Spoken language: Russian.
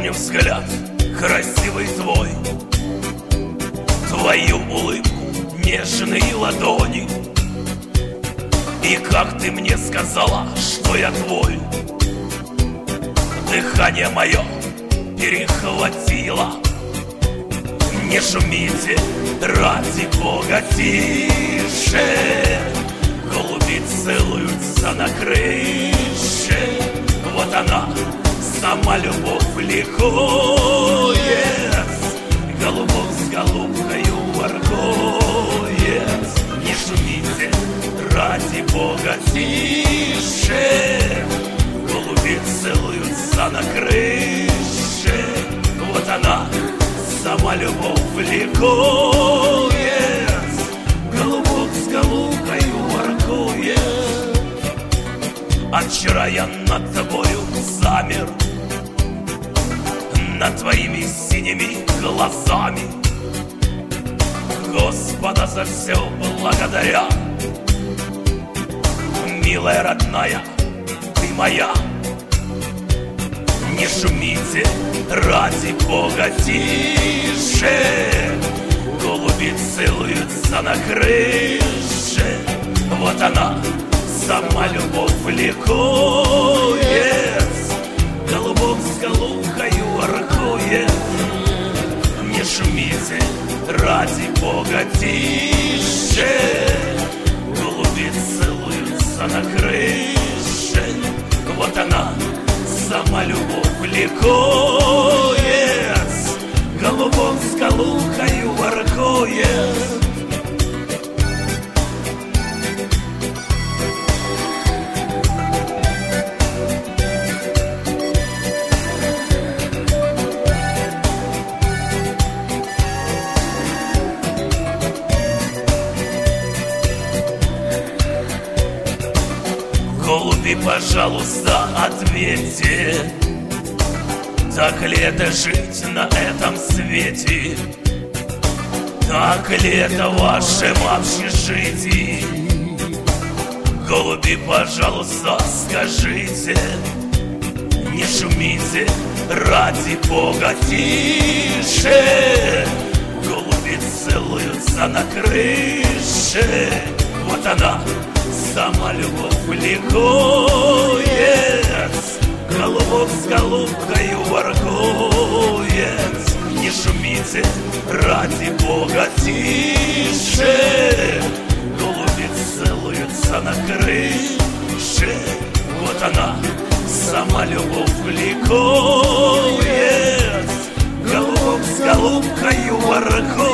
помню взгляд красивый твой, твою улыбку, нежные ладони. И как ты мне сказала, что я твой, дыхание мое перехватило. Не шумите, ради Бога, тише. Голуби целуются на крыше. Вот она, сама любовь ликует. Голубок с голубкою воркует. Не шумите, ради Бога, тише. Голуби целуются на крыше. Вот она, сама любовь ликует. Голубок с голубкою воркует. А вчера я над тобою замер, над твоими синими глазами. Господа за все благодаря. Милая, родная, ты моя. Не шумите, ради Бога, тише. Голуби целуются на крыше. Вот она, сама любовь ликует. Голубок с голубкою воркует. Не шумите, ради Бога, тише. Голуби целуются на крыше. Вот она, сама любовь ликует. Голубок с голубкою воркует. Голуби, пожалуйста, ответьте, так ли это жить на этом свете? Так ли это в вашем общежитии? Голуби, пожалуйста, скажите, не шумите, ради Бога, тише. Голуби целуются на крыше. Вот она, сама любовь ликует. Голубок с голубкою воркует. Не шумите, ради Бога, тише. Голуби целуются на крыше. Вот она, сама любовь ликует. Голубок с голубкою воркует.